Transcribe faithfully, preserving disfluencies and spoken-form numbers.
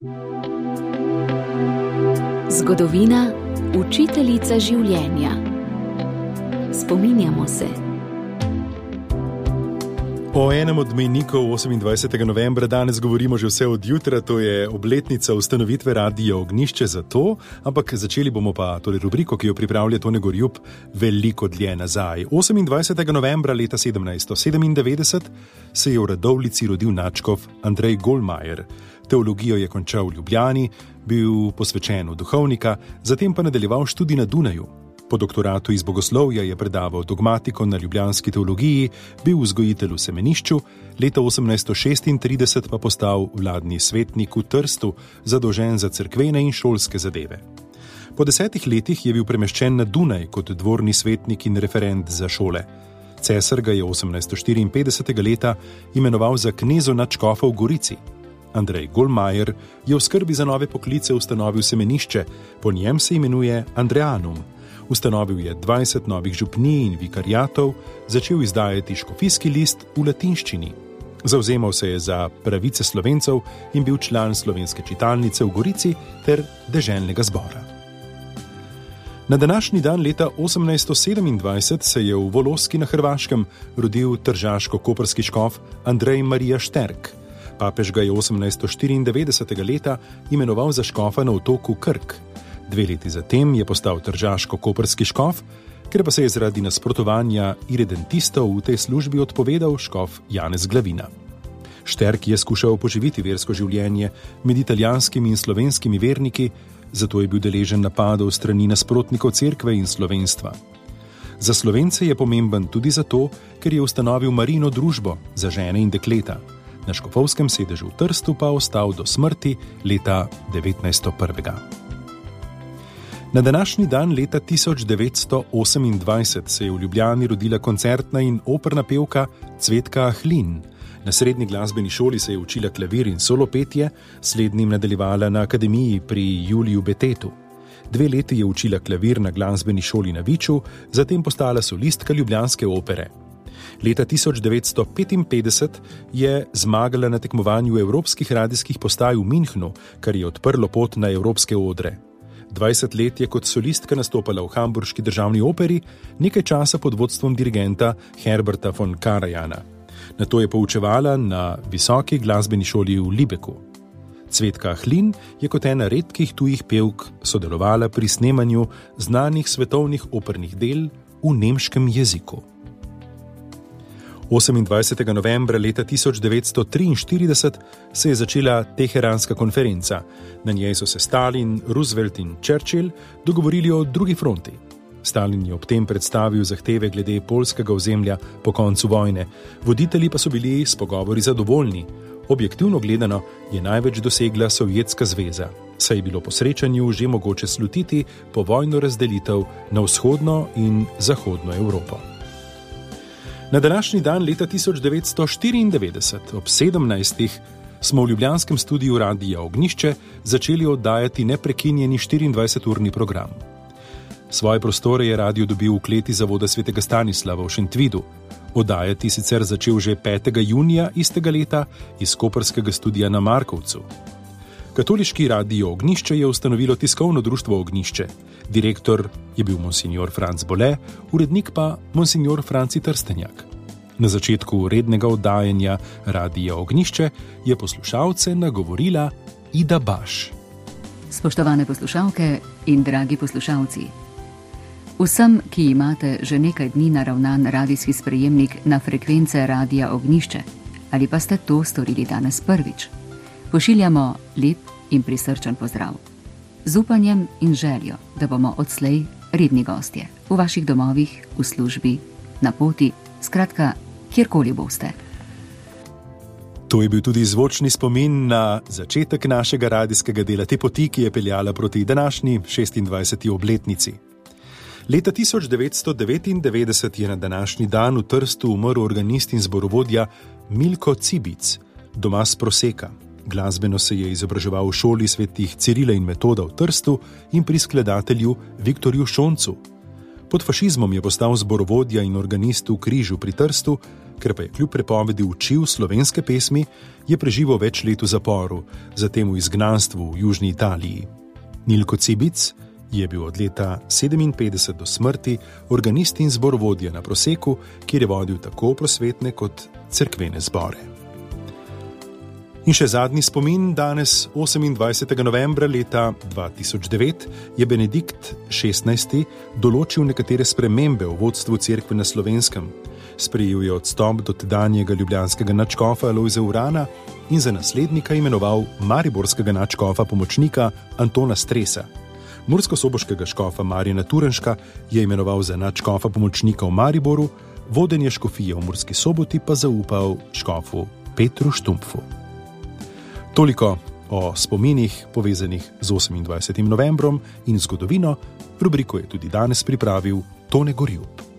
Zgodovina, učiteljica življenja. Spominjamo se. O enem od mejnikov osemindvajsetega novembra danes govorimo že vse od jutra, to je obletnica ustanovitve Radia Ognjišče za to, ampak začeli bomo pa torej rubriko, ki jo pripravlja Tone Gorjup, veliko dlje nazaj. osemindvajsetega novembra leta sedemnajststo sedemindevetdeset se je v Radovljici rodil nadškof Andrej Golmajer. Teologijo je končal v Ljubljani, bil posvečen v duhovnika, zatem pa nadaljeval študij na Dunaju. Po doktoratu iz bogoslovja je predaval dogmatiko na ljubljanski teologiji, bil vzgojitelj v semenišču, leta osemnajststo šestintrideset pa postal vladni svetnik v Trstu, zadolžen za cerkvene in šolske zadeve. Po desetih letih je bil premeščen na Dunaj kot dvorni svetnik in referent za šole. Cesar ga je osemnajststo štiriinpetdesetega leta imenoval za knezo nadškofa v Gorici. Andrej Golmajer je v skrbi za nove poklice ustanovil semenišče, po njem se imenuje Andreanum. Ustanovil je dvajset novih župnij in vikariatov, začel izdajati škofijski list v latinščini. Zavzemal se je za pravice Slovencev in bil član slovenske čitalnice v Gorici ter deželnega zbora. Na današnji dan leta osemnajststo sedemindvajset se je v Voloski na Hrvaškem rodil tržaško-koprski škof Andrej Marija Šterk. Papež ga je osemnajststo štiriindevetdesetega leta imenoval za škofa na otoku Krk. Dve leti zatem je postal tržaško-koprski škof, ker pa se je zaradi nasprotovanja iredentistov v tej službi odpovedal škof Janez Glavina. Šterk je skušal poživiti versko življenje med italijanskimi in slovenskimi verniki, zato je bil deležen napadov strani nasprotnikov cerkve in slovenstva. Za Slovence je pomemben tudi zato, ker je ustanovil Marino družbo za žene in dekleta. Na škofovskem sedežu v Trstu pa ostal do smrti leta devetnajststo prvega. Na današnji dan leta tisoč devetsto osemindvajset se je v Ljubljani rodila koncertna in operna pevka Cvetka Ahlin. Na srednji glasbeni šoli se je učila klavir in solopetje, slednjim nadaljevala na akademiji pri Juliju Betetu. Dve leti je učila klavir na glasbeni šoli na Viču, zatem postala solistka ljubljanske opere. Leta tisoč devetsto petinpetdeset je zmagala na tekmovanju evropskih radijskih postaj v Münchnu, kar je odprlo pot na evropske odre. dvajset let je kot solistka nastopala v hamburški državni operi, nekaj časa pod vodstvom dirigenta Herberta von Karajana. Nato je poučevala na visoki glasbeni šoli v Libeku. Cvetka Ahlin je kot ena redkih tujih pevk sodelovala pri snemanju znanih svetovnih opernih del v nemškem jeziku. osemindvajsetega novembra leta tisoč devetsto triinštirideset se je začela Teheranska konferenca. Na njej so se Stalin, Roosevelt in Churchill dogovorili o drugi fronti. Stalin je ob tem predstavil zahteve glede poljskega ozemlja po koncu vojne. Voditelji pa so bili s pogovori zadovoljni. Objektivno gledano je največ dosegla Sovjetska zveza, saj je bilo po srečanju že mogoče slutiti povojno razdelitev na vzhodno in zahodno Evropo. Na današnji dan leta tisoč devetsto štiriindevetdeset ob sedemnajstih smo v ljubljanskem studiu Radia Ognjišče začeli oddajati neprekinjeni štiriindvajseturni program. Svoje prostore je radio dobil v kleti zavoda svetega Stanislava v Šentvidu. Oddajati sicer začel že petega junija istega leta iz koprskega studija na Markovcu. Katoliški Radio Ognjišče je ustanovilo tiskovno društvo Ognjišče. Direktor je bil monsignor Franc Bole, urednik pa monsignor Franci Trstenjak. Na začetku rednega oddajanja Radia Ognjišče je poslušalce nagovorila Ida Baš. Spoštovane poslušalke in dragi poslušalci, vsem, ki imate že nekaj dni naravnan radijski sprejemnik na frekvence Radia Ognjišče, ali pa ste to storili danes prvič, pošiljamo lep in prisrčen pozdrav. Z upanjem in željo, da bomo odslej redni gostje v vaših domovih, v službi, na poti, skratka, kjerkoli boste. To je bil tudi zvočni spomin na začetek našega radijskega dela te poti, ki je peljala proti današnji šestindvajseti obletnici. Leta tisoč devetsto devetindevetdeset je na današnji dan v Trstu umrl organist in zborovodja Milko Cibic, doma s Proseka. Glasbeno se je izobraževal v šoli svetih Cirila in Metoda v Trstu in pri skladatelju Viktorju Šoncu. Pod fašizmom je postal zborovodja in organist v Križu pri Trstu, ker pa je kljub prepovedi učil slovenske pesmi, je preživel več let v zaporu, zatem v izgnanstvu v južni Italiji. Nilko Cibic je bil od leta sedeminpetdeset do smrti organist in zborovodja na Proseku, kjer je vodil tako prosvetne kot cerkvene zbore. In še zadnji spomin, danes, osemindvajsetega novembra leta dva tisoč devet, je Benedikt šestnajsti določil nekatere spremembe v vodstvu cerkve na Slovenskem. Sprejel je odstop do tedanjega ljubljanskega nadškofa Lojze Urana in za naslednika imenoval mariborskega nadškofa pomočnika Antona Stresa. Murskosoboškega škofa Marjana Turenška je imenoval za nadškofa pomočnika v Mariboru, vodenje škofije v Murski Soboti pa zaupal škofu Petru Štumpfu. Toliko o spominih povezanih z osemindvajsetim novembrom in zgodovino. Rubriko je tudi danes pripravil Tone Gorjup.